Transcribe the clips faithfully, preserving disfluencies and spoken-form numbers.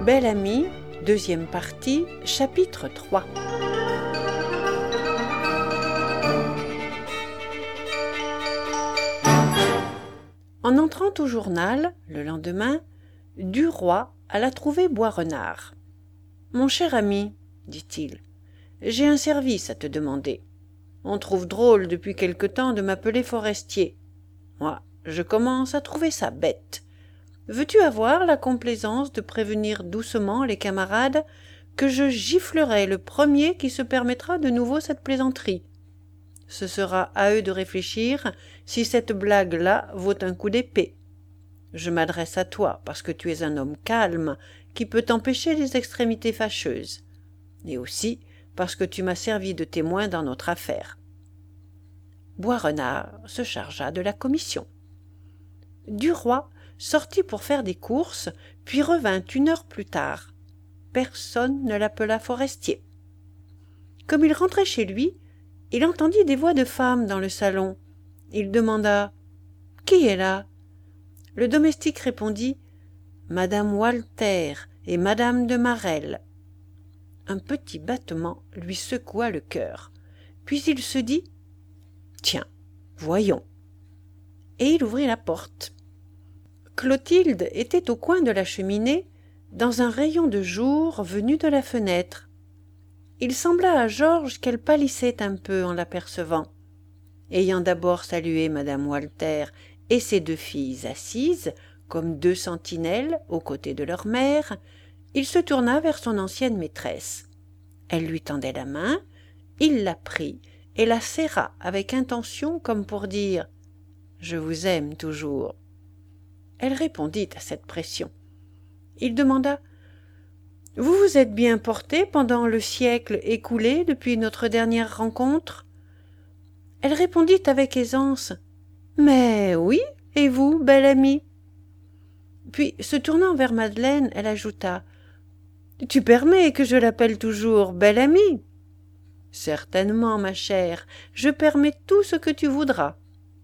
Belle Amie, deuxième partie, chapitre trois. En entrant au journal, le lendemain, Duroy alla trouver Boisrenard. « Mon cher ami, dit-il, j'ai un service à te demander. On trouve drôle depuis quelque temps de m'appeler Forestier. Moi, je commence à trouver ça bête. Veux-tu avoir la complaisance de prévenir doucement les camarades que je giflerai le premier qui se permettra de nouveau cette plaisanterie? Ce sera à eux de réfléchir si cette blague-là vaut un coup d'épée. Je m'adresse à toi parce que tu es un homme calme qui peut empêcher les extrémités fâcheuses, et aussi parce que tu m'as servi de témoin dans notre affaire. » Boisrenard se chargea de la commission. Duroy sortit pour faire des courses, puis revint une heure plus tard. Personne ne l'appela Forestier. Comme il rentrait chez lui, il entendit des voix de femmes dans le salon. Il demanda « Qui est là ?» Le domestique répondit « Madame Walter et Madame de Marelle. » Un petit battement lui secoua le cœur. Puis il se dit « Tiens, voyons !» Et il ouvrit la porte. Clotilde était au coin de la cheminée, dans un rayon de jour venu de la fenêtre. Il sembla à Georges qu'elle pâlissait un peu en l'apercevant. Ayant d'abord salué madame Walter et ses deux filles assises, comme deux sentinelles aux côtés de leur mère, il se tourna vers son ancienne maîtresse. Elle lui tendait la main, il la prit et la serra avec intention comme pour dire « Je vous aime toujours ». Elle répondit à cette pression. Il demanda « Vous vous êtes bien portée pendant le siècle écoulé depuis notre dernière rencontre ?» Elle répondit avec aisance « Mais oui, et vous, belle amie ?» Puis, se tournant vers Madeleine, elle ajouta « Tu permets que je l'appelle toujours belle amie ?»« Certainement, ma chère, je permets tout ce que tu voudras. »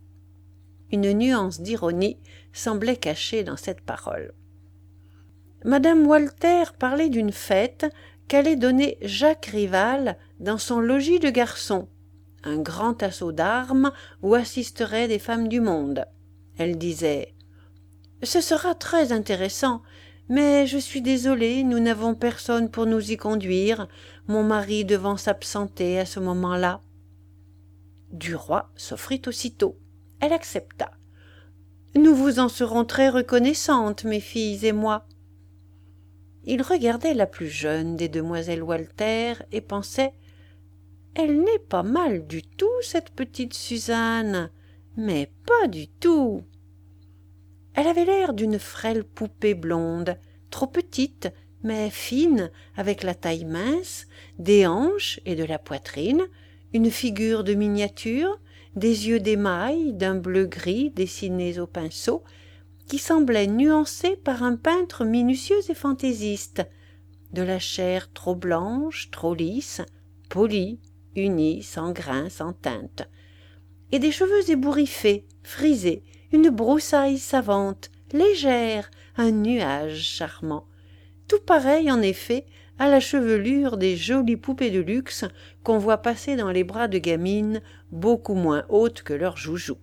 Une nuance d'ironie semblait cachée dans cette parole. Madame Walter parlait d'une fête qu'allait donner Jacques Rival dans son logis de garçon, un grand assaut d'armes où assisteraient des femmes du monde. Elle disait « Ce sera très intéressant, mais je suis désolée, nous n'avons personne pour nous y conduire, mon mari devant s'absenter à ce moment-là. » Duroy s'offrit aussitôt. Elle accepta. « Nous vous en serons très reconnaissantes, mes filles et moi. » Il regardait la plus jeune des demoiselles Walter et pensait « Elle n'est pas mal du tout, cette petite Suzanne, mais pas du tout. » Elle avait l'air d'une frêle poupée blonde, trop petite, mais fine, avec la taille mince, des hanches et de la poitrine, une figure de miniature, des yeux d'émail d'un bleu-gris dessinés au pinceau, qui semblaient nuancés par un peintre minutieux et fantaisiste, de la chair trop blanche, trop lisse, polie, unie, sans grains, sans teinte, et des cheveux ébouriffés, frisés, une broussaille savante, légère, un nuage charmant, tout pareil en effet à la chevelure des jolies poupées de luxe qu'on voit passer dans les bras de gamines beaucoup moins hautes que leurs joujoux.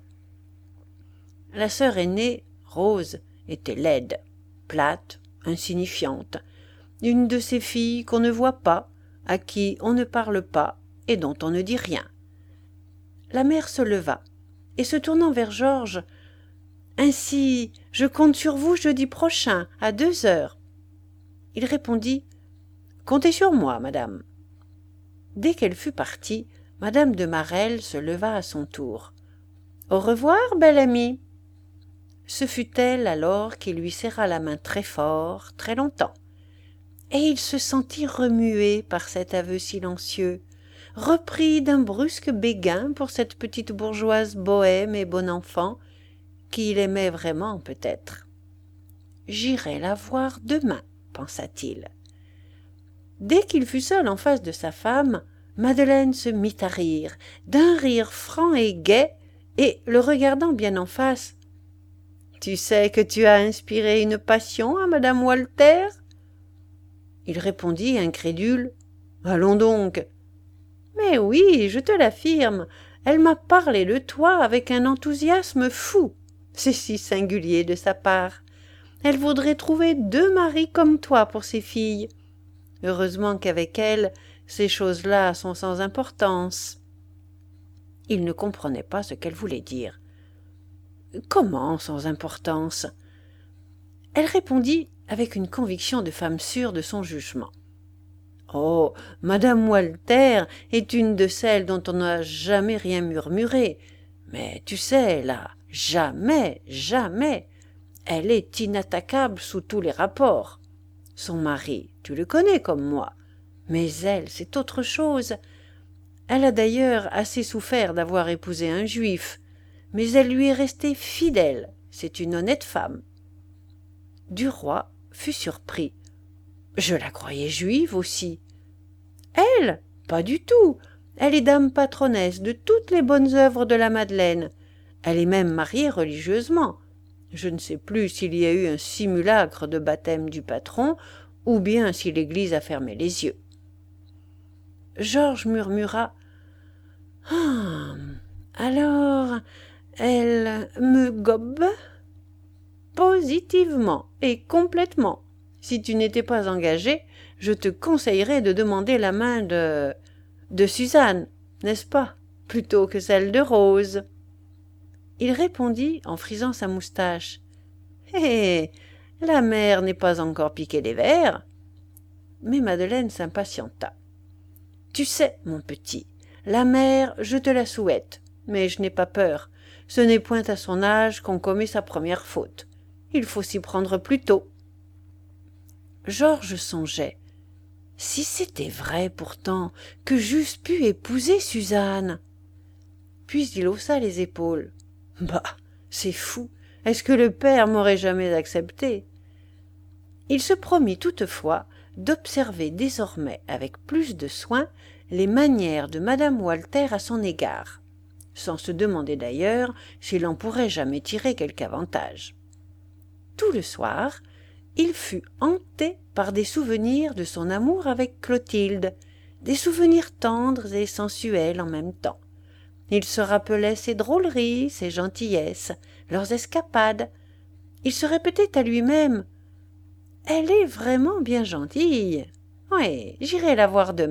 La sœur aînée, Rose, était laide, plate, insignifiante, une de ces filles qu'on ne voit pas, à qui on ne parle pas et dont on ne dit rien. La mère se leva, et se tournant vers Georges, « Ainsi, je compte sur vous jeudi prochain, à deux heures. » Il répondit « Comptez sur moi, madame. » Dès qu'elle fut partie, madame de Marelle se leva à son tour. « Au revoir, belle amie. » Ce fut elle alors qui lui serra la main très fort, très longtemps. Et il se sentit remué par cet aveu silencieux, repris d'un brusque béguin pour cette petite bourgeoise bohème et bon enfant, qu'il aimait vraiment peut-être. « J'irai la voir demain, » pensa-t-il. Dès qu'il fut seul en face de sa femme, Madeleine se mit à rire, d'un rire franc et gai, et, le regardant bien en face, « Tu sais que tu as inspiré une passion à madame Walter ?» Il répondit, incrédule. « Allons donc !»« Mais oui, je te l'affirme, elle m'a parlé de toi avec un enthousiasme fou. C'est si singulier de sa part. Elle voudrait trouver deux maris comme toi pour ses filles. Heureusement qu'avec elle, ces choses-là sont sans importance. » Il ne comprenait pas ce qu'elle voulait dire. « Comment sans importance ?» Elle répondit avec une conviction de femme sûre de son jugement. « Oh, Madame Walter est une de celles dont on n'a jamais rien murmuré. Mais tu sais, là, jamais, jamais. Elle est inattaquable sous tous les rapports. Son mari, tu le connais comme moi. Mais elle, c'est autre chose. Elle a d'ailleurs assez souffert d'avoir épousé un juif. Mais elle lui est restée fidèle. C'est une honnête femme. » Duroy fut surpris. « Je la croyais juive aussi. »« Elle ? Pas du tout. Elle est dame patronnesse de toutes les bonnes œuvres de la Madeleine. Elle est même mariée religieusement. Je ne sais plus s'il y a eu un simulacre de baptême du patron ou bien si l'Église a fermé les yeux. » Georges murmura « Ah, alors, elle me gobe ?» Positivement et complètement. Si tu n'étais pas engagé, je te conseillerais de demander la main de... de Suzanne, n'est-ce pas, plutôt que celle de Rose. Il répondit en frisant sa moustache. « Hé, la mère n'est pas encore piquée des vers. » Mais Madeleine s'impatienta. « Tu sais, mon petit, la mère, je te la souhaite, mais je n'ai pas peur. Ce n'est point à son âge qu'on commet sa première faute. Il faut s'y prendre plus tôt. » Georges songeait. Si c'était vrai pourtant que j'eusse pu épouser Suzanne. Puis il haussa les épaules. Bah, c'est fou. Est-ce que le père m'aurait jamais accepté? Il se promit toutefois d'observer désormais avec plus de soin les manières de madame Walter à son égard, sans se demander d'ailleurs s'il en pourrait jamais tirer quelque avantage. Tout le soir, il fut hanté par des souvenirs de son amour avec Clotilde, des souvenirs tendres et sensuels en même temps. Il se rappelait ses drôleries, ses gentillesses, leurs escapades. Il se répétait à lui-même « Elle est vraiment bien gentille. Oui, j'irai la voir demain. »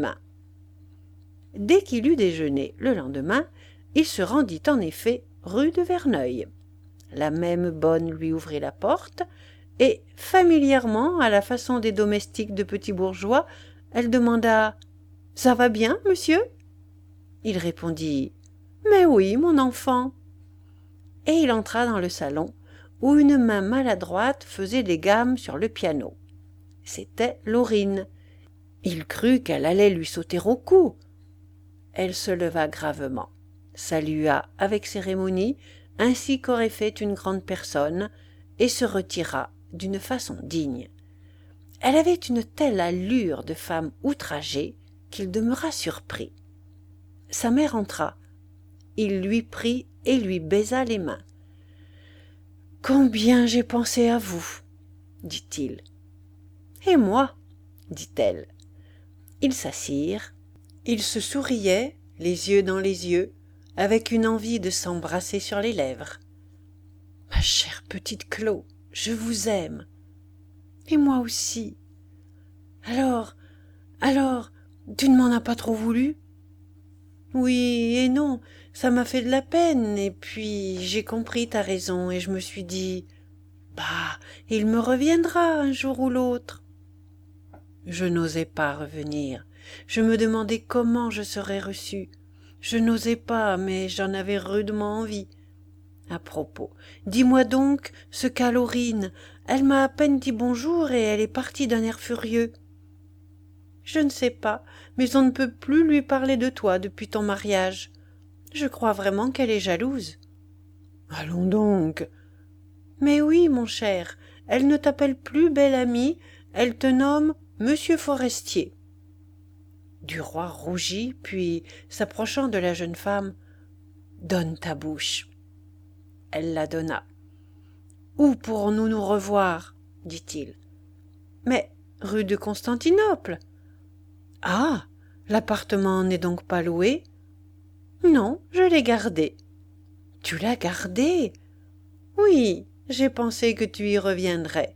Dès qu'il eut déjeuné le lendemain, il se rendit en effet rue de Verneuil. La même bonne lui ouvrit la porte, et, familièrement, à la façon des domestiques de petits bourgeois, elle demanda « Ça va bien, monsieur ?» Il répondit « Mais oui, mon enfant. » Et il entra dans le salon, où une main maladroite faisait des gammes sur le piano. C'était Laurine. Il crut qu'elle allait lui sauter au cou. Elle se leva gravement, salua avec cérémonie, ainsi qu'aurait fait une grande personne, et se retira d'une façon digne. Elle avait une telle allure de femme outragée qu'il demeura surpris. Sa mère entra. Il lui prit et lui baisa les mains. « Combien j'ai pensé à vous !» dit-il. « Et moi !» dit-elle. Ils s'assirent. Ils se souriaient, les yeux dans les yeux, avec une envie de s'embrasser sur les lèvres. « Ma chère petite Clo, je vous aime. »« Et moi aussi. »« Alors, alors, tu ne m'en as pas trop voulu ?»« Oui et non, ça m'a fait de la peine, et puis j'ai compris ta raison, et je me suis dit, bah, il me reviendra un jour ou l'autre. » Je n'osais pas revenir. Je me demandais comment je serais reçue. Je n'osais pas, mais j'en avais rudement envie. À propos, dis-moi donc ce qu'a Laurine. Elle m'a à peine dit bonjour et elle est partie d'un air furieux. Je ne sais pas, mais on ne peut plus lui parler de toi depuis ton mariage. Je crois vraiment qu'elle est jalouse. Allons donc. Mais oui, mon cher, elle ne t'appelle plus belle amie, elle te nomme Monsieur Forestier. Duroy rougit, puis, s'approchant de la jeune femme, « Donne ta bouche. » Elle la donna. « Où pourrons-nous nous revoir ?» dit-il. « Mais rue de Constantinople. Ah, l'appartement n'est donc pas loué? Non, je l'ai gardé. Tu l'as gardé? Oui, j'ai pensé que tu y reviendrais.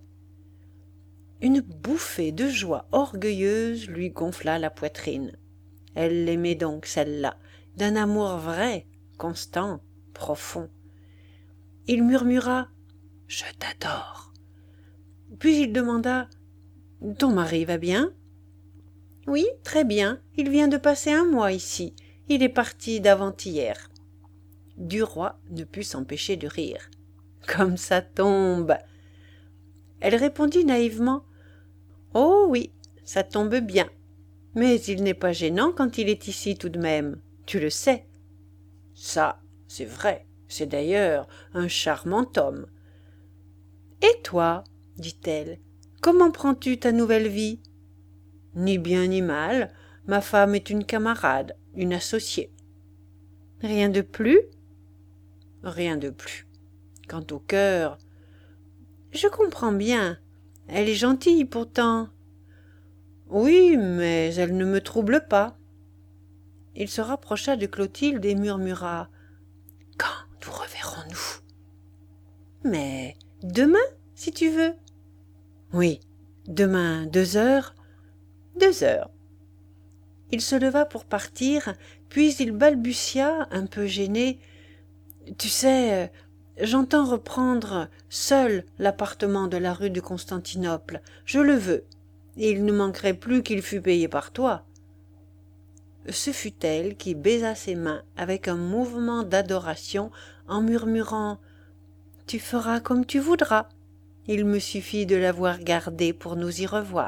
Une bouffée de joie orgueilleuse lui gonfla la poitrine. Elle l'aimait donc, celle-là, d'un amour vrai, constant, profond. Il murmura « Je t'adore ». Puis il demanda « Ton mari va bien ?»« Oui, très bien, il vient de passer un mois ici. Il est parti d'avant-hier. » Duroy ne put s'empêcher de rire. « Comme ça tombe !» Elle répondit naïvement « Oh oui, ça tombe bien. Mais il n'est pas gênant quand il est ici tout de même, tu le sais. »« Ça, c'est vrai, c'est d'ailleurs un charmant homme. »« Et toi, dit-elle, comment prends-tu ta nouvelle vie ?»« Ni bien ni mal, ma femme est une camarade, une associée. »« Rien de plus ?»« Rien de plus. Quant au cœur, je comprends bien, elle est gentille pourtant. »« Oui, mais elle ne me trouble pas. » Il se rapprocha de Clotilde et murmura « Quand nous reverrons-nous ?»« Mais demain, si tu veux. »« Oui, demain, deux heures. »« Deux heures. » Il se leva pour partir, puis il balbutia, un peu gêné. « Tu sais, j'entends reprendre seul l'appartement de la rue de Constantinople. Je le veux. Et il ne manquerait plus qu'il fût payé par toi. » Ce fut elle qui baisa ses mains avec un mouvement d'adoration en murmurant « Tu feras comme tu voudras. Il me suffit de l'avoir gardé pour nous y revoir. »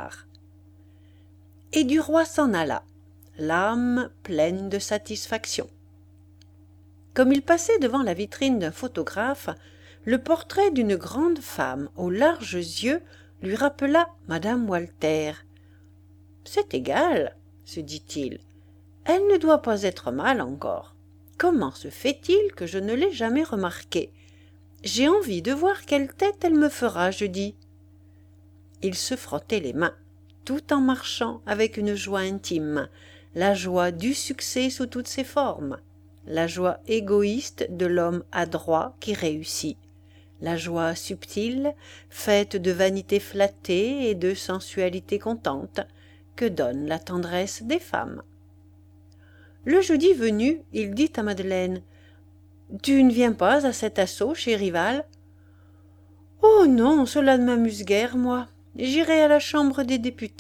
Et Duroy s'en alla, l'âme pleine de satisfaction. Comme il passait devant la vitrine d'un photographe, le portrait d'une grande femme aux larges yeux lui rappela madame Walter. « C'est égal, se dit-il. Elle ne doit pas être mal encore. Comment se fait-il que je ne l'ai jamais remarquée? J'ai envie de voir quelle tête elle me fera jeudi. » Il se frottait les mains, tout en marchant avec une joie intime, la joie du succès sous toutes ses formes, la joie égoïste de l'homme adroit qui réussit, la joie subtile, faite de vanité flattée et de sensualité contente, que donne la tendresse des femmes. Le jeudi venu, il dit à Madeleine « Tu ne viens pas à cet assaut chez Rival ?»« Oh non, cela ne m'amuse guère, moi. J'irai à la Chambre des députés. »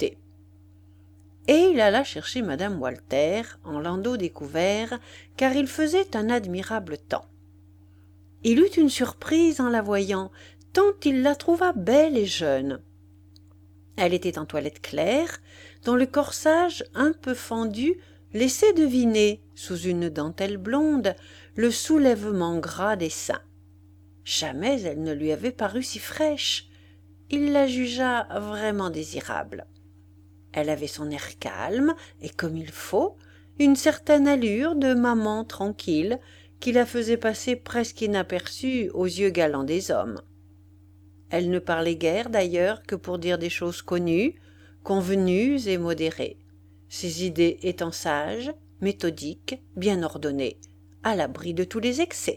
Et il alla chercher madame Walter en landau découvert, car il faisait un admirable temps. Il eut une surprise en la voyant, tant il la trouva belle et jeune. Elle était en toilette claire, dont le corsage un peu fendu laissait deviner, sous une dentelle blonde, le soulèvement gras des seins. Jamais elle ne lui avait paru si fraîche. Il la jugea vraiment désirable. Elle avait son air calme et comme il faut, une certaine allure de maman tranquille qui la faisait passer presque inaperçue aux yeux galants des hommes. Elle ne parlait guère d'ailleurs que pour dire des choses connues, convenues et modérées, ses idées étant sages, méthodiques, bien ordonnées, à l'abri de tous les excès.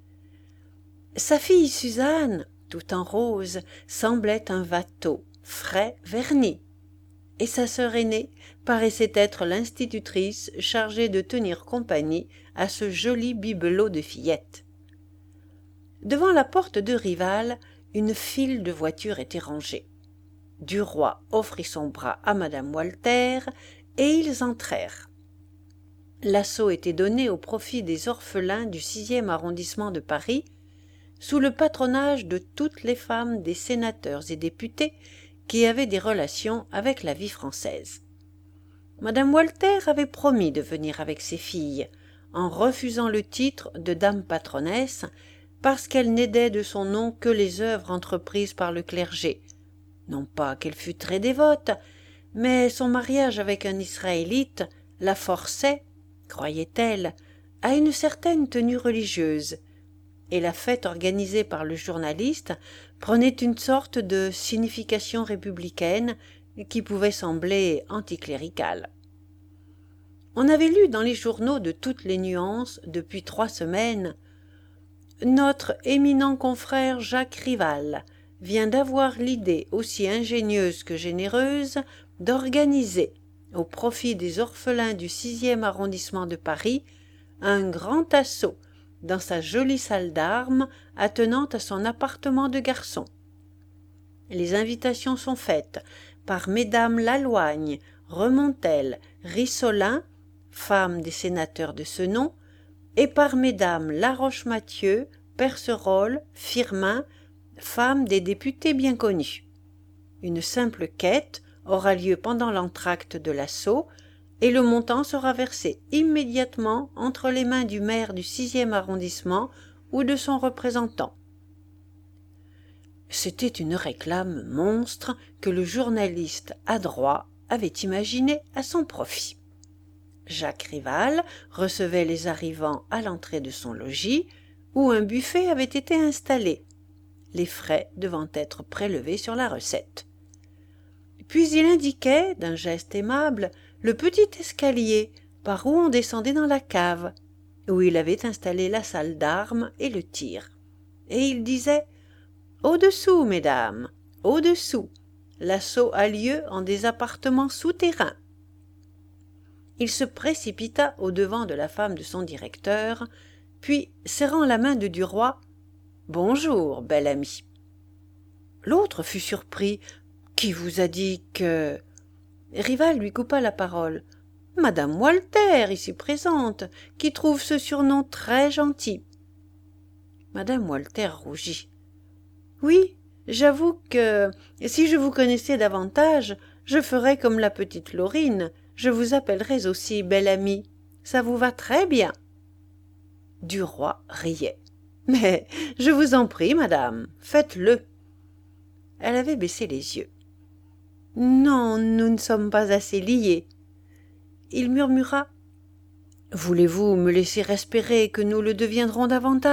Sa fille Suzanne, tout en rose, semblait un watteau, frais, verni, et sa sœur aînée paraissait être l'institutrice chargée de tenir compagnie à ce joli bibelot de fillette. Devant la porte de Rival, une file de voitures était rangée. Duroy offrit son bras à madame Walter, et ils entrèrent. L'assaut était donné au profit des orphelins du sixième arrondissement de Paris, sous le patronage de toutes les femmes des sénateurs et députés qui avaient des relations avec la vie française. Madame Walter avait promis de venir avec ses filles, en refusant le titre de dame patronnesse, parce qu'elle n'aidait de son nom que les œuvres entreprises par le clergé. Non pas qu'elle fût très dévote, mais son mariage avec un Israélite la forçait, croyait-elle, à une certaine tenue religieuse, et la fête organisée par le journaliste prenait une sorte de signification républicaine, qui pouvait sembler anticlérical. On avait lu dans les journaux de toutes les nuances, depuis trois semaines, « Notre éminent confrère Jacques Rival vient d'avoir l'idée aussi ingénieuse que généreuse d'organiser, au profit des orphelins du sixième arrondissement de Paris, un grand assaut dans sa jolie salle d'armes attenante à son appartement de garçon. Les invitations sont faites par mesdames Laloigne, Remontel, Rissolin, femmes des sénateurs de ce nom, et par mesdames Laroche-Mathieu, Percerolle, Firmin, femmes des députés bien connus. Une simple quête aura lieu pendant l'entracte de l'assaut, et le montant sera versé immédiatement entre les mains du maire du sixième arrondissement ou de son représentant. » C'était une réclame monstre que le journaliste adroit avait imaginée à son profit. Jacques Rival recevait les arrivants à l'entrée de son logis, où un buffet avait été installé, les frais devant être prélevés sur la recette. Puis il indiquait, d'un geste aimable, le petit escalier par où on descendait dans la cave, où il avait installé la salle d'armes et le tir. Et il disait « Au-dessous, mesdames, au-dessous, l'assaut a lieu en des appartements souterrains. » Il se précipita au-devant de la femme de son directeur, puis, serrant la main de Duroy, « Bonjour, bel ami. » L'autre fut surpris. « Qui vous a dit que… » Rival lui coupa la parole. « Madame Walter, ici présente, qui trouve ce surnom très gentil. » Madame Walter rougit. « Oui, j'avoue que, si je vous connaissais davantage, je ferais comme la petite Laurine, je vous appellerais aussi belle amie. Ça vous va très bien. » Duroy riait. « Mais je vous en prie, madame, faites-le. » Elle avait baissé les yeux. « Non, nous ne sommes pas assez liés. » Il murmura. « Voulez-vous me laisser espérer que nous le deviendrons davantage ?»«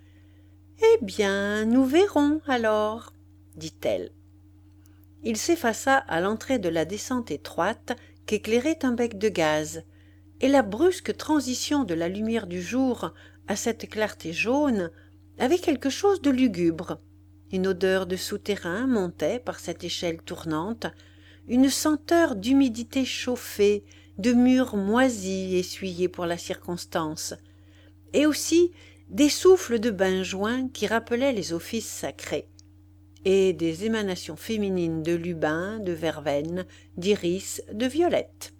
Eh bien, nous verrons alors, » dit-elle. Il s'effaça à l'entrée de la descente étroite qu'éclairait un bec de gaz, et la brusque transition de la lumière du jour à cette clarté jaune avait quelque chose de lugubre. Une odeur de souterrain montait par cette échelle tournante, une senteur d'humidité chauffée, de murs moisis essuyés pour la circonstance, et aussi des souffles de bain-joint qui rappelaient les offices sacrés, et des émanations féminines de lubin, de verveine, d'iris, de violette.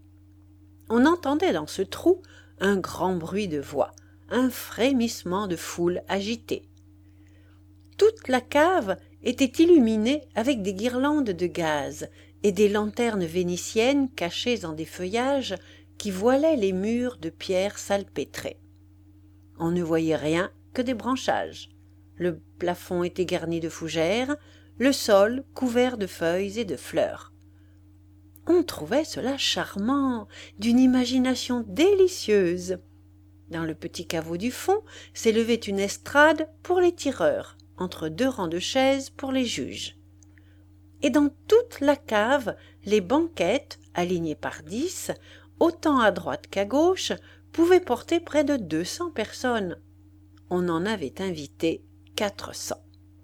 On entendait dans ce trou un grand bruit de voix, un frémissement de foule agitée. Toute la cave était illuminée avec des guirlandes de gaz et des lanternes vénitiennes cachées en des feuillages qui voilaient les murs de pierre salpêtrée. On ne voyait rien que des branchages. Le plafond était garni de fougères, le sol couvert de feuilles et de fleurs. On trouvait cela charmant, d'une imagination délicieuse. Dans le petit caveau du fond s'élevait une estrade pour les tireurs, entre deux rangs de chaises pour les juges. Et dans toute la cave, les banquettes, alignées par dix, autant à droite qu'à gauche, pouvaient porter près de deux cents personnes. On en avait invité quatre cents.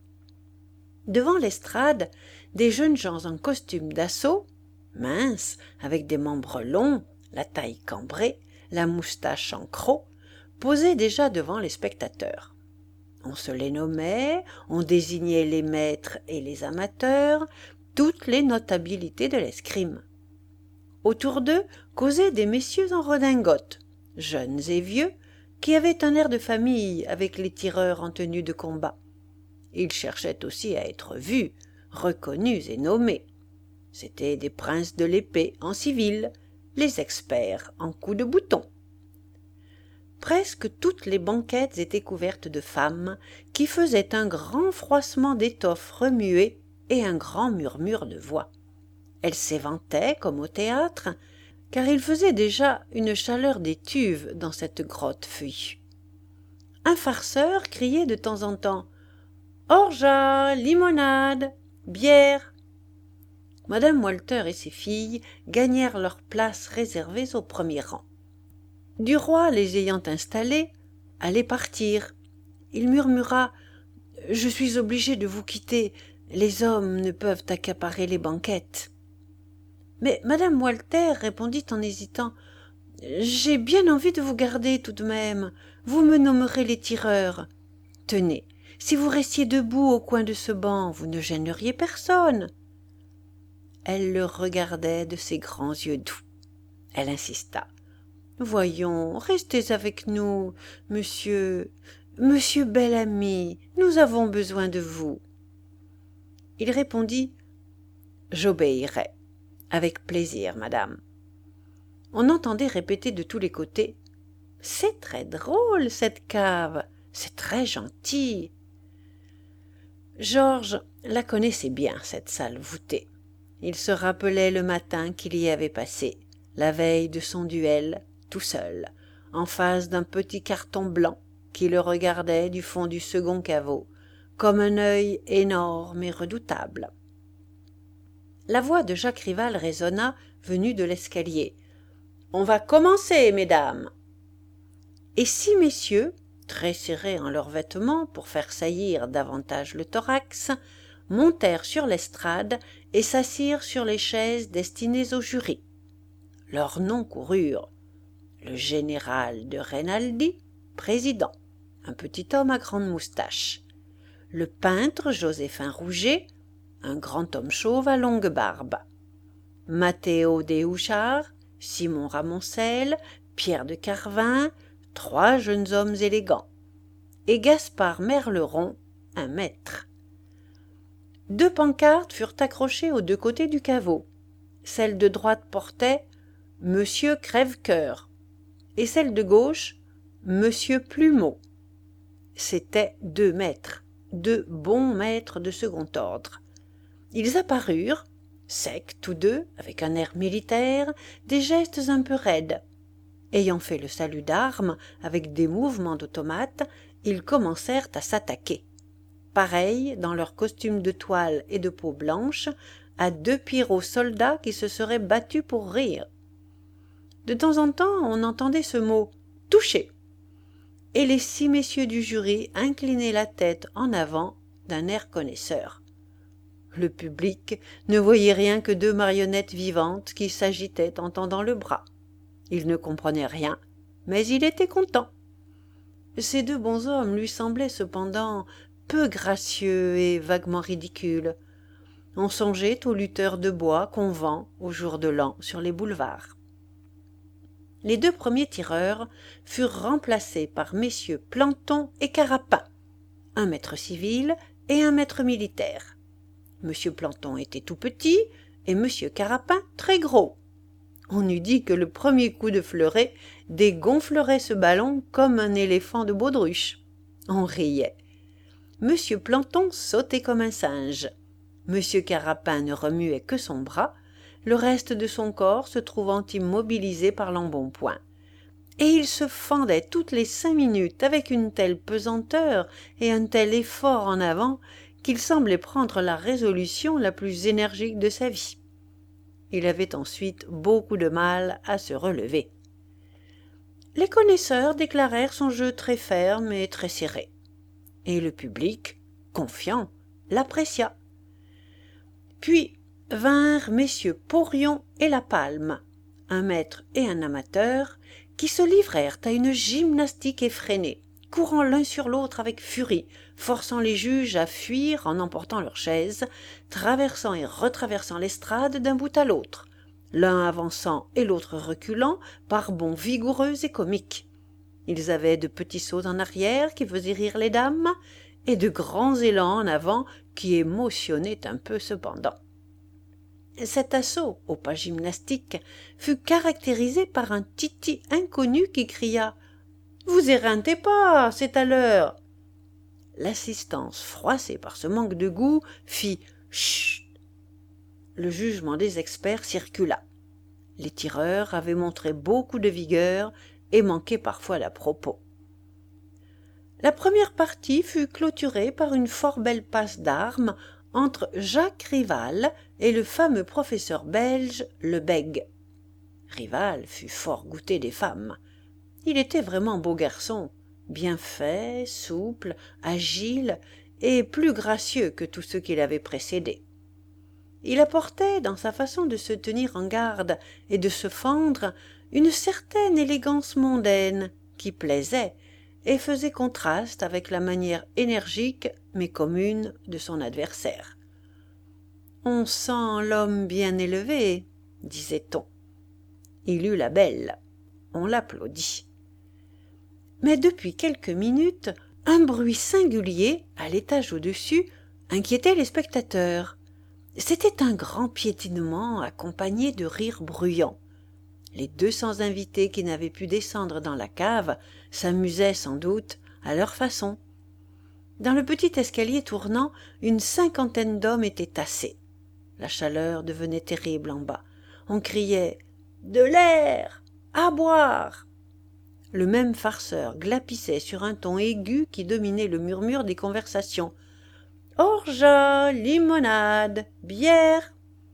Devant l'estrade, des jeunes gens en costume d'assaut, minces, avec des membres longs, la taille cambrée, la moustache en croc, posaient déjà devant les spectateurs. On se les nommait, on désignait les maîtres et les amateurs, toutes les notabilités de l'escrime. Autour d'eux causaient des messieurs en redingote, jeunes et vieux, qui avaient un air de famille avec les tireurs en tenue de combat. Ils cherchaient aussi à être vus, reconnus et nommés. C'étaient des princes de l'épée en civil, les experts en coups de bouton. Presque toutes les banquettes étaient couvertes de femmes qui faisaient un grand froissement d'étoffes remuées et un grand murmure de voix. Elles s'éventaient comme au théâtre, car il faisait déjà une chaleur d'étuve dans cette grotte feuillue. Un farceur criait de temps en temps « Orgeat, limonade, bière !» Madame Walter et ses filles gagnèrent leurs places réservées au premier rang. Duroy, les ayant installées, allait partir. Il murmura « Je suis obligé de vous quitter, les hommes ne peuvent accaparer les banquettes. » Mais madame Walter répondit en hésitant « J'ai bien envie de vous garder tout de même, vous me nommerez les tireurs. Tenez, si vous restiez debout au coin de ce banc, vous ne gêneriez personne. » Elle le regardait de ses grands yeux doux. Elle insista. « Voyons, restez avec nous, monsieur, monsieur Bel-Ami, nous avons besoin de vous. » Il répondit « J'obéirai. Avec plaisir, madame. » On entendait répéter de tous les côtés « C'est très drôle, cette cave, c'est très gentil. » Georges la connaissait bien, cette salle voûtée. Il se rappelait le matin qu'il y avait passé, la veille de son duel, tout seul, en face d'un petit carton blanc qui le regardait du fond du second caveau, comme un œil énorme et redoutable. La voix de Jacques Rival résonna, venue de l'escalier. « On va commencer, mesdames !» Et six messieurs, très serrés en leurs vêtements pour faire saillir davantage le thorax, montèrent sur l'estrade et s'assirent sur les chaises destinées au jury. Leurs noms coururent. Le général de Reinaldi, président, un petit homme à grande moustache. Le peintre Joséphin Rouget, un grand homme chauve à longue barbe. Matteo Déhouchard, Simon Ramoncel, Pierre de Carvin, trois jeunes hommes élégants. Et Gaspard Merleron, un maître. Deux pancartes furent accrochées aux deux côtés du caveau. Celle de droite portait « Monsieur Crève-Cœur » et celle de gauche « Monsieur Plumeau ». C'étaient deux maîtres, deux bons maîtres de second ordre. Ils apparurent, secs tous deux, avec un air militaire, des gestes un peu raides. Ayant fait le salut d'armes, avec des mouvements d'automates, ils commencèrent à s'attaquer. Pareils, dans leurs costumes de toile et de peau blanche, à deux pyros soldats qui se seraient battus pour rire. De temps en temps, on entendait ce mot « touché » et les six messieurs du jury inclinaient la tête en avant d'un air connaisseur. Le public ne voyait rien que deux marionnettes vivantes qui s'agitaient en tendant le bras. Il ne comprenait rien, mais il était content. Ces deux bonshommes lui semblaient cependant peu gracieux et vaguement ridicules. On songeait aux lutteurs de bois qu'on vend au jour de l'an sur les boulevards. Les deux premiers tireurs furent remplacés par messieurs Planton et Carapin, un maître civil et un maître militaire. Monsieur Planton était tout petit et monsieur Carapin très gros. On eût dit que le premier coup de fleuret dégonflerait ce ballon comme un éléphant de baudruche. On riait. Monsieur Planton sautait comme un singe. Monsieur Carapin ne remuait que son bras, le reste de son corps se trouvant immobilisé par l'embonpoint. Et il se fendait toutes les cinq minutes avec une telle pesanteur et un tel effort en avant qu'il semblait prendre la résolution la plus énergique de sa vie. Il avait ensuite beaucoup de mal à se relever. Les connaisseurs déclarèrent son jeu très ferme et très serré. Et le public, confiant, l'apprécia. Puis vinrent messieurs Porion et La Palme, un maître et un amateur, qui se livrèrent à une gymnastique effrénée, courant l'un sur l'autre avec furie, forçant les juges à fuir en emportant leurs chaises, traversant et retraversant l'estrade d'un bout à l'autre, l'un avançant et l'autre reculant par bonds vigoureux et comiques. Ils avaient de petits sauts en arrière qui faisaient rire les dames, et de grands élans en avant qui émotionnaient un peu cependant. Cet assaut au pas gymnastique fut caractérisé par un titi inconnu qui cria « Vous éreintez pas, c'est à l'heure !» L'assistance, froissée par ce manque de goût, fit « Chut !» Le jugement des experts circula. Les tireurs avaient montré beaucoup de vigueur et manquaient parfois d'à propos. La première partie fut clôturée par une fort belle passe d'armes entre Jacques Rival et le fameux professeur belge Lebègue. Rival fut fort goûté des femmes. Il était vraiment beau garçon, bien fait, souple, agile et plus gracieux que tous ceux qui l'avaient précédé. Il apportait, dans sa façon de se tenir en garde et de se fendre, une certaine élégance mondaine qui plaisait et faisait contraste avec la manière énergique mais commune de son adversaire. « On sent l'homme bien élevé, » disait-on. Il eut la belle. On l'applaudit. Mais depuis quelques minutes, un bruit singulier, à l'étage au-dessus, inquiétait les spectateurs. C'était un grand piétinement accompagné de rires bruyants. Les deux cents invités qui n'avaient pu descendre dans la cave s'amusaient sans doute à leur façon. Dans le petit escalier tournant, une cinquantaine d'hommes étaient tassés. La chaleur devenait terrible en bas. On criait « De l'air! À boire !» Le même farceur glapissait sur un ton aigu qui dominait le murmure des conversations. « Orgeat, limonade, bière !»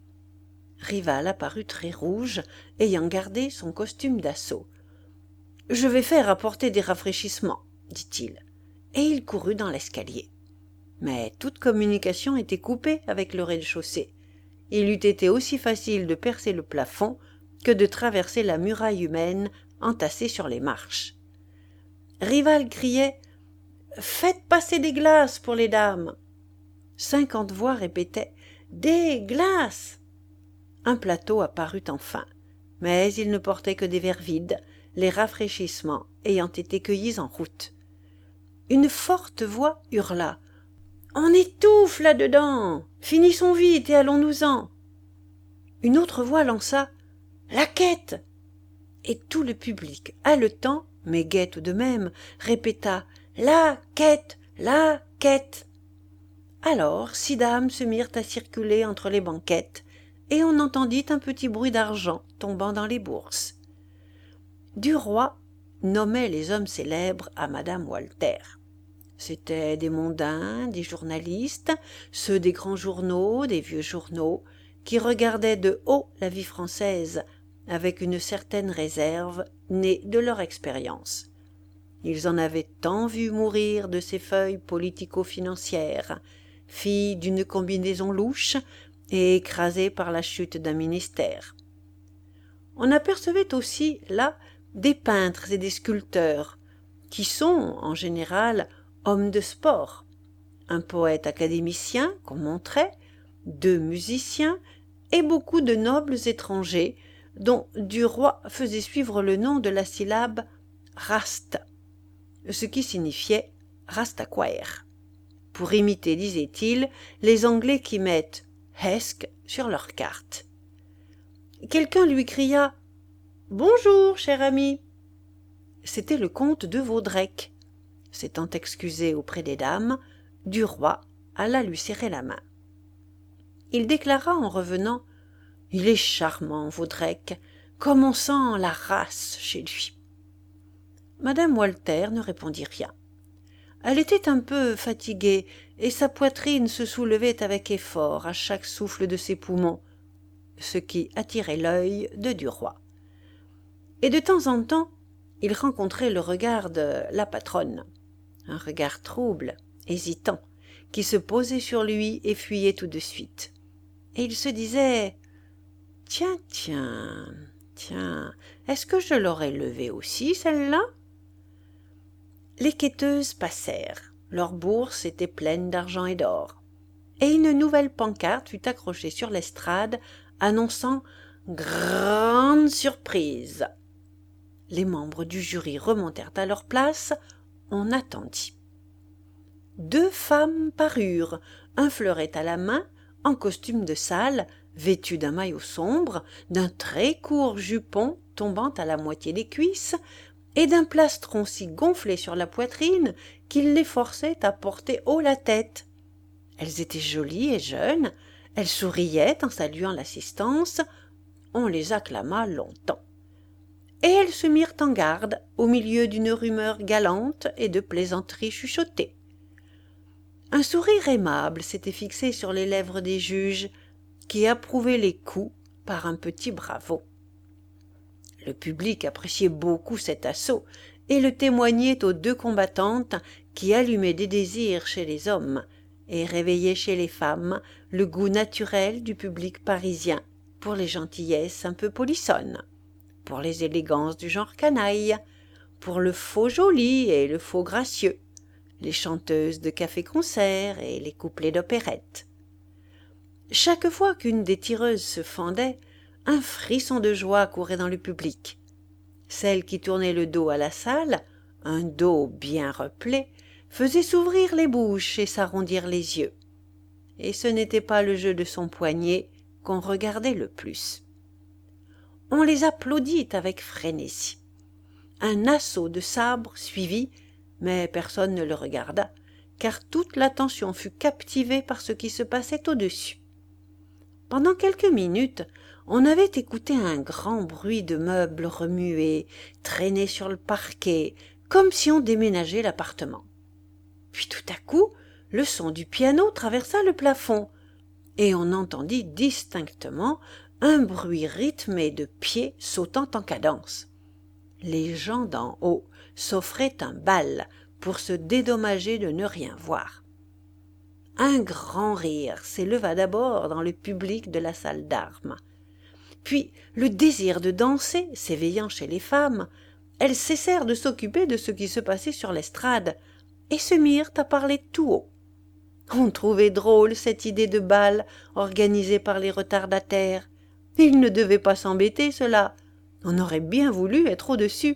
Rival apparut très rouge, ayant gardé son costume d'assaut. « Je vais faire apporter des rafraîchissements, » dit-il, et il courut dans l'escalier. Mais toute communication était coupée avec le rez-de-chaussée. Il eût été aussi facile de percer le plafond que de traverser la muraille humaine entassée sur les marches. Rival criait « Faites passer des glaces pour les dames !» Cinquante voix répétaient « Des glaces !» Un plateau apparut enfin, mais il ne portait que des verres vides, les rafraîchissements ayant été cueillis en route. Une forte voix hurla « On étouffe là-dedans! Finissons vite et allons-nous-en !» Une autre voix lança « La quête !» Et tout le public, haletant, mais gai tout de même, répéta « La quête! La quête !» Alors six dames se mirent à circuler entre les banquettes, et on entendit un petit bruit d'argent tombant dans les bourses. Duroy nommait les hommes célèbres à madame Walter. C'étaient des mondains, des journalistes, ceux des grands journaux, des vieux journaux, qui regardaient de haut la vie française avec une certaine réserve née de leur expérience. Ils en avaient tant vu mourir de ces feuilles politico-financières, filles d'une combinaison louche et écrasées par la chute d'un ministère. On apercevait aussi là des peintres et des sculpteurs, qui sont, en général, hommes de sport, un poète académicien qu'on montrait, deux musiciens et beaucoup de nobles étrangers dont Duroy faisait suivre le nom de la syllabe « rast », ce qui signifiait « rastaquaire », pour imiter, disait-il, les Anglais qui mettent « hesc » sur leur carte. Quelqu'un lui cria « Bonjour, cher ami !» C'était le comte de Vaudrec. S'étant excusé auprès des dames, Duroy alla lui serrer la main. Il déclara en revenant « Il est charmant, Vaudrec, comme on sent la race chez lui. » Madame Walter ne répondit rien. Elle était un peu fatiguée et sa poitrine se soulevait avec effort à chaque souffle de ses poumons, ce qui attirait l'œil de Duroy. Et de temps en temps, il rencontrait le regard de la patronne, un regard trouble, hésitant, qui se posait sur lui et fuyait tout de suite. Et il se disait « Tiens, tiens, tiens, est-ce que je l'aurais levée aussi, celle-là ?» Les quêteuses passèrent, leurs bourses étaient pleines d'argent et d'or, et une nouvelle pancarte fut accrochée sur l'estrade annonçant « Grande surprise !» Les membres du jury remontèrent à leur place, on attendit. Deux femmes parurent, un fleuret à la main, en costume de salle, vêtues d'un maillot sombre, d'un très court jupon tombant à la moitié des cuisses, et d'un plastron si gonflé sur la poitrine qu'il les forçait à porter haut la tête. Elles étaient jolies et jeunes, elles souriaient en saluant l'assistance, on les acclama longtemps. Et elles se mirent en garde au milieu d'une rumeur galante et de plaisanteries chuchotées. Un Un sourire aimable s'était fixé sur les lèvres des juges, qui approuvaient les coups par un petit bravo. Le public appréciait beaucoup cet assaut et le témoignait aux deux combattantes qui allumaient des désirs chez les hommes et réveillaient chez les femmes le goût naturel du public parisien pour les gentillesses un peu polissonnes, pour les élégances du genre canaille, pour le faux joli et le faux gracieux, les chanteuses de café-concert et les couplets d'opérette. Chaque fois qu'une des tireuses se fendait, un frisson de joie courait dans le public. Celle qui tournait le dos à la salle, un dos bien replé, faisait s'ouvrir les bouches et s'arrondir les yeux. Et ce n'était pas le jeu de son poignet qu'on regardait le plus. On les applaudit avec frénésie. Un assaut de sabre suivit, mais personne ne le regarda, car toute l'attention fut captivée par ce qui se passait au-dessus. Pendant quelques minutes, on avait écouté un grand bruit de meubles remués, traînés sur le parquet, comme si on déménageait l'appartement. Puis tout à coup, le son du piano traversa le plafond, et on entendit distinctement un bruit rythmé de pieds sautant en cadence. Les gens d'en haut s'offraient un bal pour se dédommager de ne rien voir. Un grand rire s'éleva d'abord dans le public de la salle d'armes. Puis, le désir de danser s'éveillant chez les femmes, elles cessèrent de s'occuper de ce qui se passait sur l'estrade et se mirent à parler tout haut. On trouvait drôle cette idée de bal organisée par les retardataires. Ils ne devaient pas s'embêter, cela. On aurait bien voulu être au-dessus.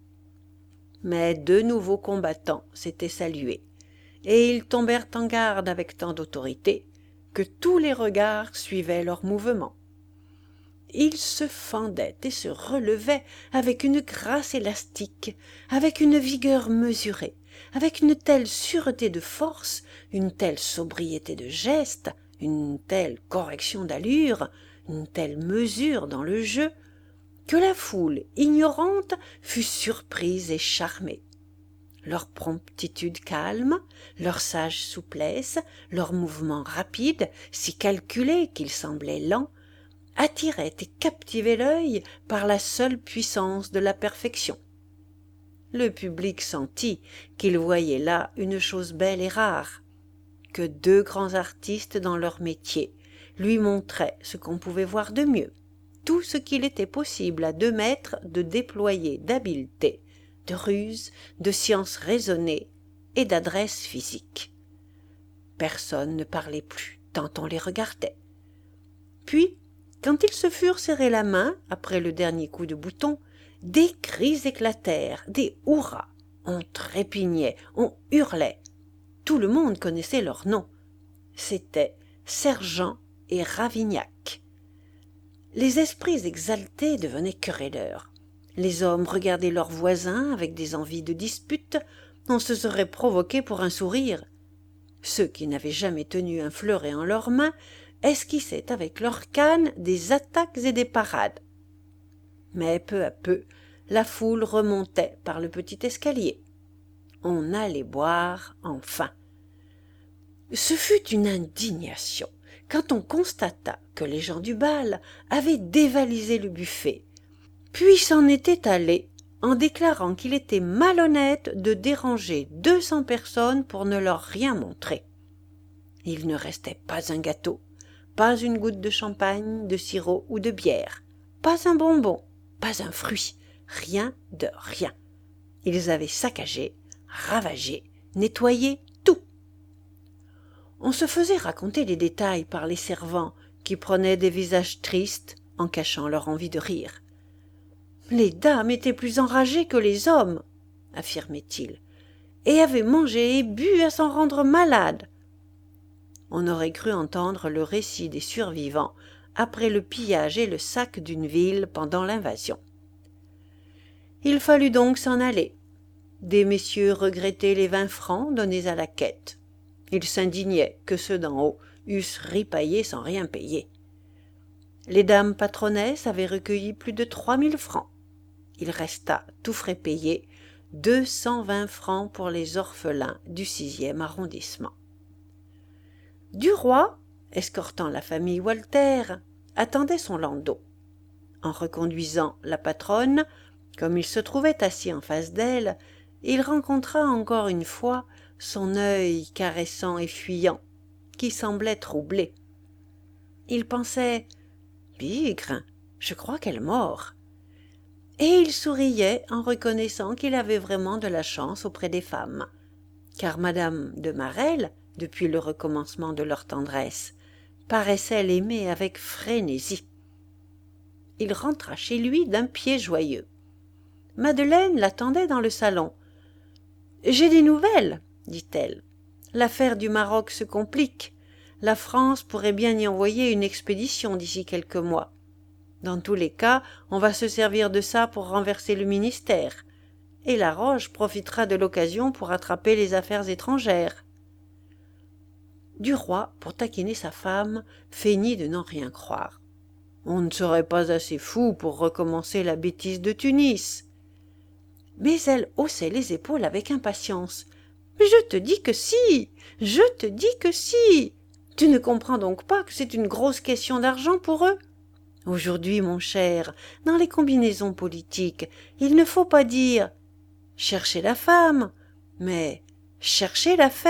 Mais deux nouveaux combattants s'étaient salués, et ils tombèrent en garde avec tant d'autorité que tous les regards suivaient leurs mouvements. Ils se fendaient et se relevaient avec une grâce élastique, avec une vigueur mesurée, avec une telle sûreté de force, une telle sobriété de geste, une telle correction d'allure, une telle mesure dans le jeu, que la foule ignorante fut surprise et charmée. Leur promptitude calme, leur sage souplesse, leurs mouvements rapides, si calculés qu'ils semblaient lents, attiraient et captivaient l'œil par la seule puissance de la perfection. Le public sentit qu'il voyait là une chose belle et rare, que deux grands artistes dans leur métier lui montraient ce qu'on pouvait voir de mieux, tout ce qu'il était possible à deux maîtres de déployer d'habileté, de ruse, de science raisonnée et d'adresse physique. Personne ne parlait plus, tant on les regardait. Puis, quand ils se furent serrés la main, après le dernier coup de bouton, des cris éclatèrent, des hurrahs. On trépignait, on hurlait. Tout le monde connaissait leurs noms. C'étaient Sergent et Ravignac. Les esprits exaltés devenaient querelleurs. Les hommes regardaient leurs voisins avec des envies de dispute. On se serait provoqué pour un sourire. Ceux qui n'avaient jamais tenu un fleuret en leurs mains esquissaient avec leurs cannes des attaques et des parades. Mais peu à peu, la foule remontait par le petit escalier. On allait boire enfin. Ce fut une indignation quand on constata que les gens du bal avaient dévalisé le buffet, puis s'en étaient allés en déclarant qu'il était malhonnête de déranger deux cents personnes pour ne leur rien montrer. Il ne restait pas un gâteau, pas une goutte de champagne, de sirop ou de bière, pas un bonbon, pas un fruit, rien de rien. Ils avaient saccagé, ravagé, nettoyé tout. On se faisait raconter les détails par les servants qui prenaient des visages tristes en cachant leur envie de rire. Les dames étaient plus enragées que les hommes, affirmait-il, et avaient mangé et bu à s'en rendre malades. On aurait cru entendre le récit des survivants après le pillage et le sac d'une ville pendant l'invasion. Il fallut donc s'en aller. Des messieurs regrettaient les vingt francs donnés à la quête. Ils s'indignaient que ceux d'en haut eussent ripaillé sans rien payer. Les dames patronesses avaient recueilli plus de trois mille francs. Il resta, tout frais payé, deux cent vingt francs pour les orphelins du sixième arrondissement. Duroy, escortant la famille Walter, attendait son landau. En reconduisant la patronne, comme il se trouvait assis en face d'elle, il rencontra encore une fois son œil caressant et fuyant, qui semblait troublé. Il pensait « Bigre, je crois qu'elle mord !» Et il souriait en reconnaissant qu'il avait vraiment de la chance auprès des femmes, car madame de Marelle, depuis le recommencement de leur tendresse, paraissait l'aimer avec frénésie. Il rentra chez lui d'un pied joyeux. Madeleine l'attendait dans le salon. « J'ai des nouvelles, dit-elle. L'affaire du Maroc se complique. La France pourrait bien y envoyer une expédition d'ici quelques mois. Dans tous les cas, on va se servir de ça pour renverser le ministère. Et Laroche profitera de l'occasion pour attraper les affaires étrangères. » Duroy, pour taquiner sa femme, feignit de n'en rien croire. On ne serait pas assez fou pour recommencer la bêtise de Tunis. Mais elle haussait les épaules avec impatience. « Je te dis que si, je te dis que si. Tu ne comprends donc pas que c'est une grosse question d'argent pour eux? Aujourd'hui, mon cher, dans les combinaisons politiques, il ne faut pas dire « chercher la femme », mais « chercher l'affaire ».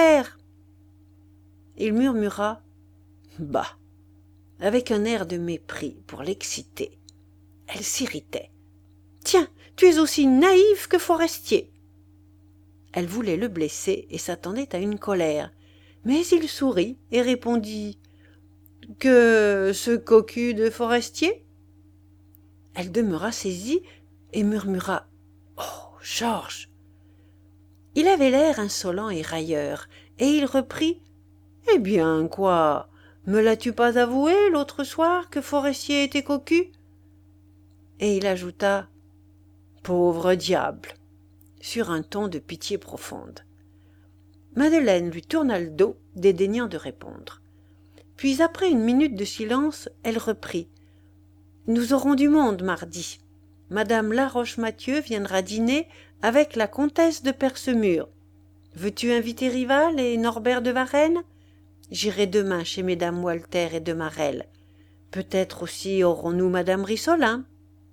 Il murmura « bah » avec un air de mépris pour l'exciter. Elle s'irritait. « Tiens, tu es aussi naïf que forestier !» Elle voulait le blesser et s'attendait à une colère, mais il sourit et répondit « Que ce cocu de forestier ?» Elle demeura saisie et murmura « Oh, Georges !» Il avait l'air insolent et railleur, et il reprit « Eh bien, quoi ? Me l'as-tu pas avoué l'autre soir que Forestier était cocu ?» Et il ajouta « Pauvre diable !» sur un ton de pitié profonde. Madeleine lui tourna le dos, dédaignant de répondre. Puis après une minute de silence, elle reprit « Nous aurons du monde mardi. Madame Laroche-Mathieu viendra dîner avec la comtesse de Percemur. Veux-tu inviter Rival et Norbert de Varenne ? J'irai demain chez mesdames Walter et de Marelle. Peut-être aussi aurons-nous madame Rissolin. »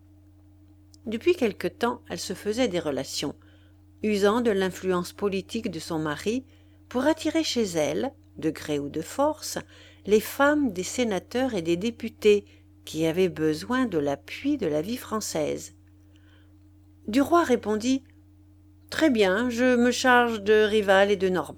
Depuis quelque temps, elle se faisait des relations, usant de l'influence politique de son mari pour attirer chez elle, de gré ou de force, les femmes des sénateurs et des députés qui avaient besoin de l'appui de la vie française. Duroy répondit « Très bien, je me charge de Rival et de Norbert. »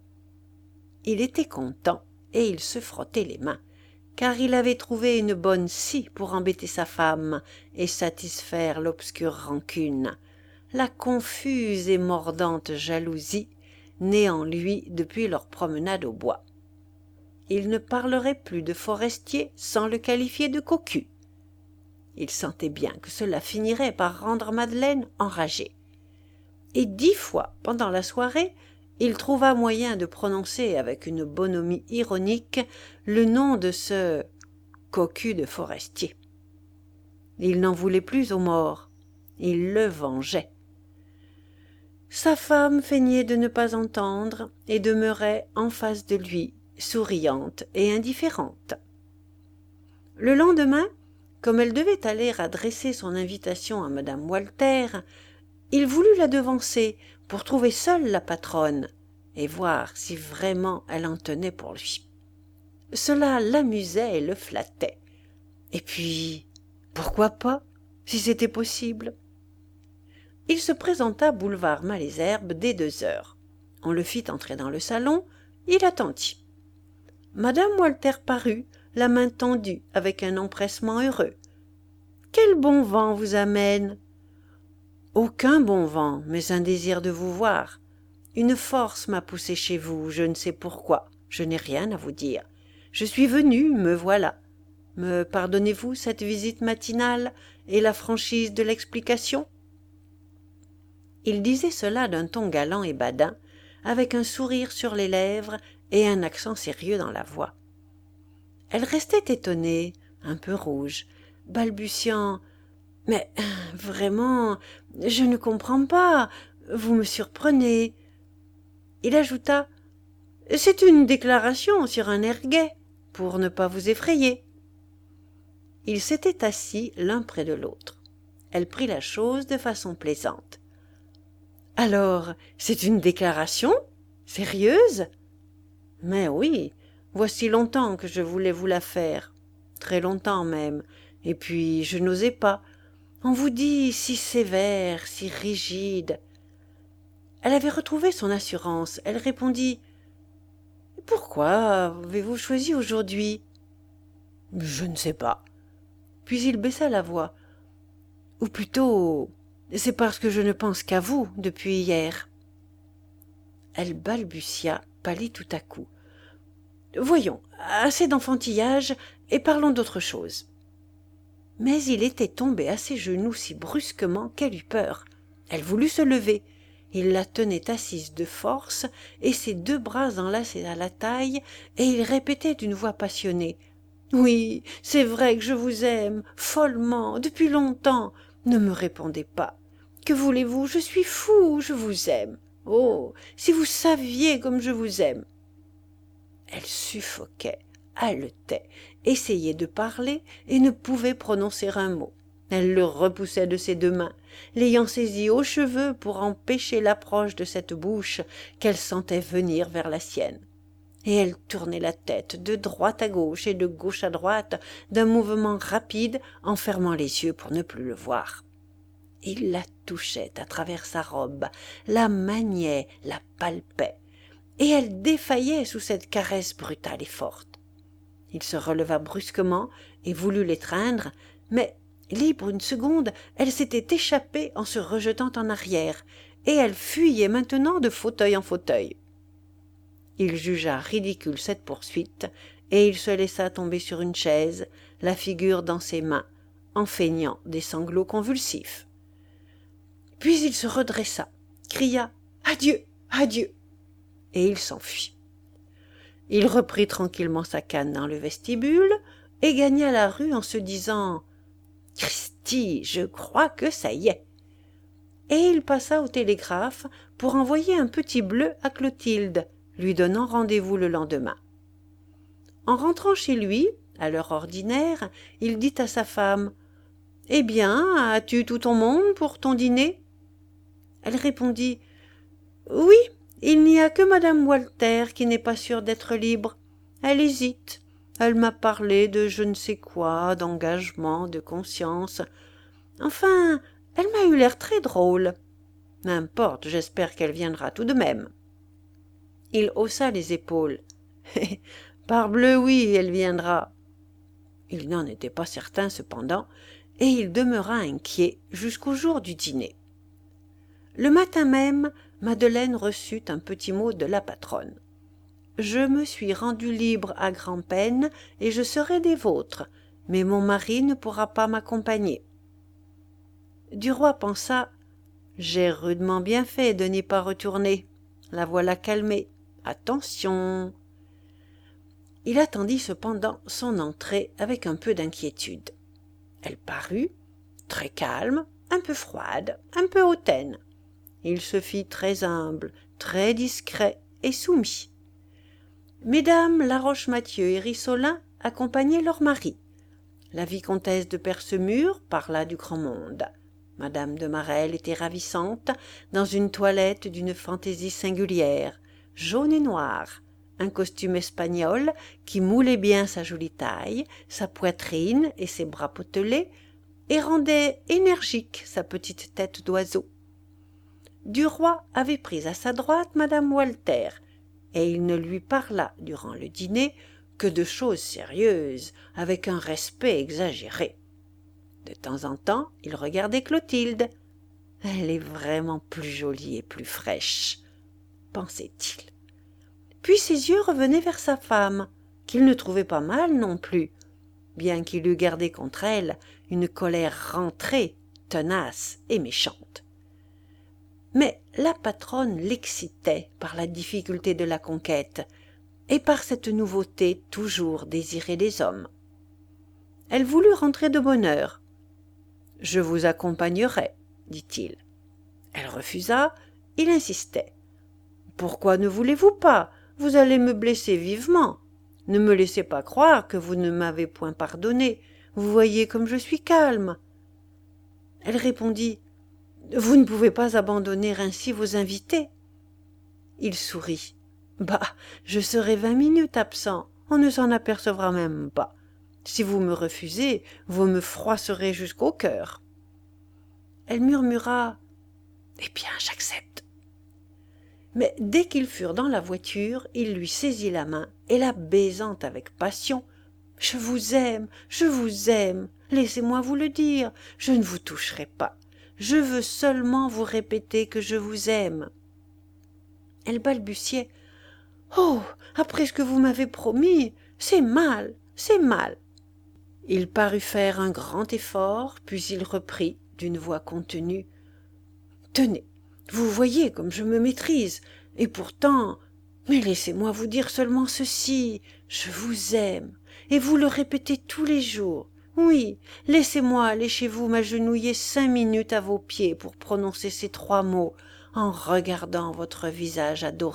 Il était content et il se frottait les mains, car il avait trouvé une bonne scie pour embêter sa femme et satisfaire l'obscure rancune, la confuse et mordante jalousie née en lui depuis leur promenade au bois. Il ne parlerait plus de Forestier sans le qualifier de cocu. Il sentait bien que cela finirait par rendre Madeleine enragée. Et dix fois pendant la soirée, il trouva moyen de prononcer avec une bonhomie ironique le nom de ce cocu de Forestier. Il n'en voulait plus au mort, il le vengeait. Sa femme feignait de ne pas entendre et demeurait en face de lui, souriante et indifférente. Le lendemain, comme elle devait aller adresser son invitation à madame Walter, il voulut la devancer pour trouver seule la patronne et voir si vraiment elle en tenait pour lui. Cela l'amusait et le flattait. Et puis, pourquoi pas, si c'était possible? Il se présenta boulevard Malesherbes dès deux heures. On le fit entrer dans le salon, il attendit. Madame Walter parut, la main tendue, avec un empressement heureux. « Quel bon vent vous amène ?»« Aucun bon vent, mais un désir de vous voir. Une force m'a poussé chez vous, je ne sais pourquoi, je n'ai rien à vous dire. Je suis venue, me voilà. Me pardonnez-vous cette visite matinale et la franchise de l'explication ?» Il disait cela d'un ton galant et badin, avec un sourire sur les lèvres et un accent sérieux dans la voix. Elle restait étonnée, un peu rouge, balbutiant « Mais vraiment, je ne comprends pas, vous me surprenez. » Il ajouta C'est une déclaration sur un air gai, pour ne pas vous effrayer. » Ils s'étaient assis l'un près de l'autre. Elle prit la chose de façon plaisante. « Alors, c'est une déclaration ? Sérieuse ? » ?»« Mais oui, voici longtemps que je voulais vous la faire. Très longtemps même. Et puis, je n'osais pas. On vous dit si sévère, si rigide. » Elle avait retrouvé son assurance. Elle répondit « Pourquoi avez-vous choisi aujourd'hui ?»« Je ne sais pas. » Puis il baissa la voix. « Ou plutôt, c'est parce que je ne pense qu'à vous depuis hier. » Elle balbutia, pâlit tout à coup. « Voyons, assez d'enfantillage et parlons d'autre chose. » Mais il était tombé à ses genoux si brusquement qu'elle eut peur. Elle voulut se lever. Il la tenait assise de force et ses deux bras enlacés à la taille, et il répétait d'une voix passionnée. « Oui, c'est vrai que je vous aime, follement, depuis longtemps. Ne me répondez pas. Que voulez-vous? Je suis fou, je vous aime. Oh, si vous saviez comme je vous aime. » Elle suffoquait, haletait, essayait de parler et ne pouvait prononcer un mot. Elle le repoussait de ses deux mains, l'ayant saisi aux cheveux pour empêcher l'approche de cette bouche qu'elle sentait venir vers la sienne. Et elle tournait la tête de droite à gauche et de gauche à droite d'un mouvement rapide en fermant les yeux pour ne plus le voir. Il la touchait à travers sa robe, la maniait, la palpait, et elle défaillait sous cette caresse brutale et forte. Il se releva brusquement et voulut l'étreindre, mais, libre une seconde, elle s'était échappée en se rejetant en arrière, et elle fuyait maintenant de fauteuil en fauteuil. Il jugea ridicule cette poursuite, et il se laissa tomber sur une chaise, la figure dans ses mains, en feignant des sanglots convulsifs. Puis il se redressa, cria « Adieu, adieu !» et il s'enfuit. Il reprit tranquillement sa canne dans le vestibule et gagna la rue en se disant « Cristi, je crois que ça y est !» Et il passa au télégraphe pour envoyer un petit bleu à Clotilde, lui donnant rendez-vous le lendemain. En rentrant chez lui, à l'heure ordinaire, il dit à sa femme « Eh bien, as-tu tout ton monde pour ton dîner ?» Elle répondit « Oui, il n'y a que madame Walter qui n'est pas sûre d'être libre. Elle hésite. Elle m'a parlé de je ne sais quoi, d'engagement, de conscience. Enfin, elle m'a eu l'air très drôle. N'importe, j'espère qu'elle viendra tout de même. » Il haussa les épaules. « Parbleu, oui, elle viendra. » Il n'en était pas certain cependant, et il demeura inquiet jusqu'au jour du dîner. Le matin même, Madeleine reçut un petit mot de la patronne. « Je me suis rendue libre à grand-peine et je serai des vôtres, mais mon mari ne pourra pas m'accompagner. » Duroy pensa « J'ai rudement bien fait de n'y pas retourner. La voilà calmée. Attention !» Il attendit cependant son entrée avec un peu d'inquiétude. Elle parut, très calme, un peu froide, un peu hautaine. Il se fit très humble, très discret et soumis. Mesdames Laroche-Mathieu et Rissolin accompagnaient leurs maris. La vicomtesse de Percemur parla du grand monde. Madame de Marelle était ravissante, dans une toilette d'une fantaisie singulière, jaune et noire, un costume espagnol qui moulait bien sa jolie taille, sa poitrine et ses bras potelés, et rendait énergique sa petite tête d'oiseau. Duroy avait pris à sa droite madame Walter, et il ne lui parla durant le dîner que de choses sérieuses, avec un respect exagéré. De temps en temps, il regardait Clotilde. « Elle est vraiment plus jolie et plus fraîche, » pensait-il. Puis ses yeux revenaient vers sa femme, qu'il ne trouvait pas mal non plus, bien qu'il eût gardé contre elle une colère rentrée, tenace et méchante. Mais la patronne l'excitait par la difficulté de la conquête et par cette nouveauté toujours désirée des hommes. Elle voulut rentrer de bonne heure. « Je vous accompagnerai, » dit-il. Elle refusa, il insistait. « Pourquoi ne voulez-vous pas? vous allez me blesser vivement. Ne me laissez pas croire que vous ne m'avez point pardonné. Vous voyez comme je suis calme. » Elle répondit: « Vous ne pouvez pas abandonner ainsi vos invités. » Il sourit. « Bah, je serai vingt minutes absent, on ne s'en apercevra même pas. Si vous me refusez, vous me froisserez jusqu'au cœur. » Elle murmura: « Eh bien, j'accepte. » Mais dès qu'ils furent dans la voiture, il lui saisit la main et la baisant avec passion: « Je vous aime, je vous aime, laissez-moi vous le dire, je ne vous toucherai pas, je veux seulement vous répéter que je vous aime. » Elle balbutiait: « Oh, après ce que vous m'avez promis, c'est mal, c'est mal. » Il parut faire un grand effort, puis il reprit d'une voix contenue: « Tenez, vous voyez comme je me maîtrise, et pourtant, mais laissez-moi vous dire seulement ceci, je vous aime, et vous le répétez tous les jours. Oui, laissez-moi aller chez vous m'agenouiller cinq minutes à vos pieds pour prononcer ces trois mots en regardant votre visage adoré. »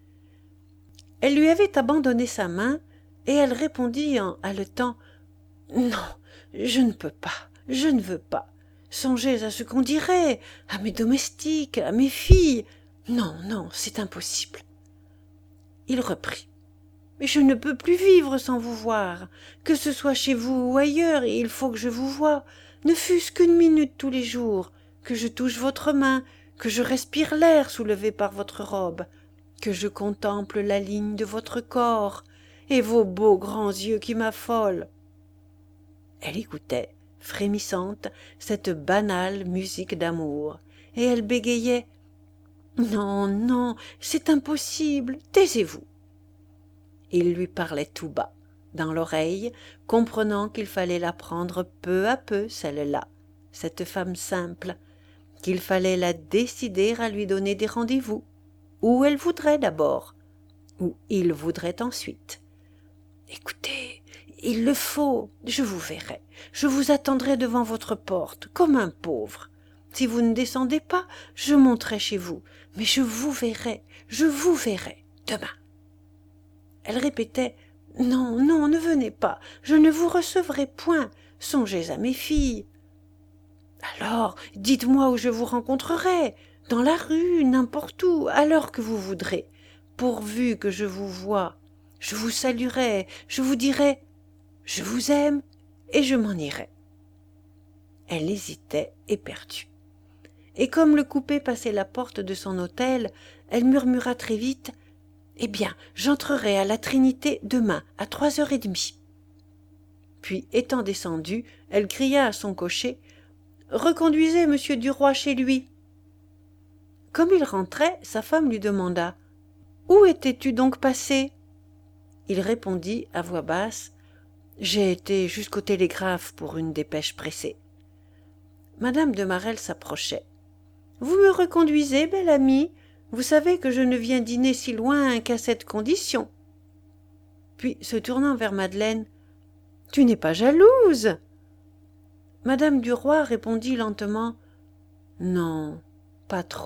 Elle lui avait abandonné sa main, et elle répondit en haletant: « Non, je ne peux pas, je ne veux pas. Songez à ce qu'on dirait, à mes domestiques, à mes filles. Non, non, c'est impossible. » Il reprit: « Mais je ne peux plus vivre sans vous voir. Que ce soit chez vous ou ailleurs, il faut que je vous voie, ne fût-ce qu'une minute tous les jours, que je touche votre main, que je respire l'air soulevé par votre robe, que je contemple la ligne de votre corps et vos beaux grands yeux qui m'affolent. » Elle écoutait, frémissante, cette banale musique d'amour, et elle bégayait: « Non, non, c'est impossible, taisez-vous. » Il lui parlait tout bas, dans l'oreille, comprenant qu'il fallait la prendre peu à peu, celle-là, cette femme simple, qu'il fallait la décider à lui donner des rendez-vous, où elle voudrait d'abord, où il voudrait ensuite. « Écoutez, il le faut, je vous verrai, je vous attendrai devant votre porte, comme un pauvre. Si vous ne descendez pas, je monterai chez vous, mais je vous verrai, je vous verrai, demain. » Elle répétait: « Non, non, ne venez pas, je ne vous recevrai point, songez à mes filles. »« Alors, dites-moi où je vous rencontrerai, dans la rue, n'importe où, à l'heure que vous voudrez. Pourvu que je vous voie, je vous saluerai, je vous dirai: je vous aime, et je m'en irai. » Elle hésitait, éperdue. Et comme le coupé passait la porte de son hôtel, elle murmura très vite: « Eh bien, j'entrerai à la Trinité demain à trois heures et demie. » Puis, étant descendue, elle cria à son cocher: « Reconduisez monsieur Duroy chez lui. » Comme il rentrait, sa femme lui demanda: « Où étais-tu donc passé ?» Il répondit à voix basse: « J'ai été jusqu'au télégraphe pour une dépêche pressée. » Madame de Marelle s'approchait. « Vous me reconduisez, belle amie ? Vous savez que je ne viens dîner si loin qu'à cette condition. » Puis, se tournant vers Madeleine: « Tu n'es pas jalouse ?» Madame Duroy répondit lentement: « Non, pas trop. »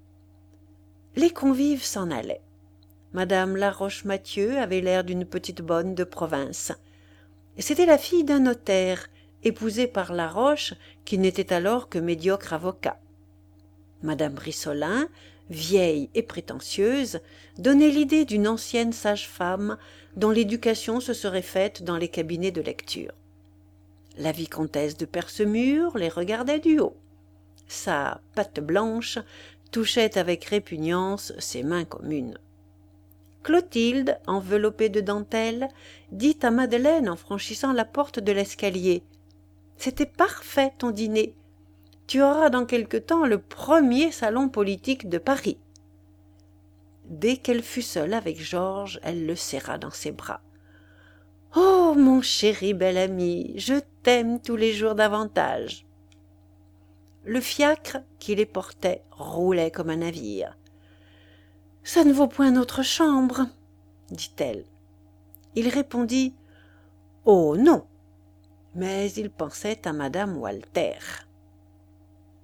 Les convives s'en allaient. Madame Laroche-Mathieu avait l'air d'une petite bonne de province. C'était la fille d'un notaire, épousée par Laroche, qui n'était alors que médiocre avocat. Madame Brissolin, vieille et prétentieuse, donnait l'idée d'une ancienne sage-femme dont l'éducation se serait faite dans les cabinets de lecture. La vicomtesse de Percemur les regardait du haut. Sa patte blanche touchait avec répugnance ses mains communes. Clotilde, enveloppée de dentelle, dit à Madeleine en franchissant la porte de l'escalier: « C'était parfait ton dîner. Tu auras dans quelque temps le premier salon politique de Paris. » Dès qu'elle fut seule avec Georges, elle le serra dans ses bras. « Oh, mon chéri bel ami, je t'aime tous les jours davantage. » Le fiacre qui les portait roulait comme un navire. « Ça ne vaut point notre chambre, » dit-elle. Il répondit: « Oh non !» Mais il pensait à madame Walter.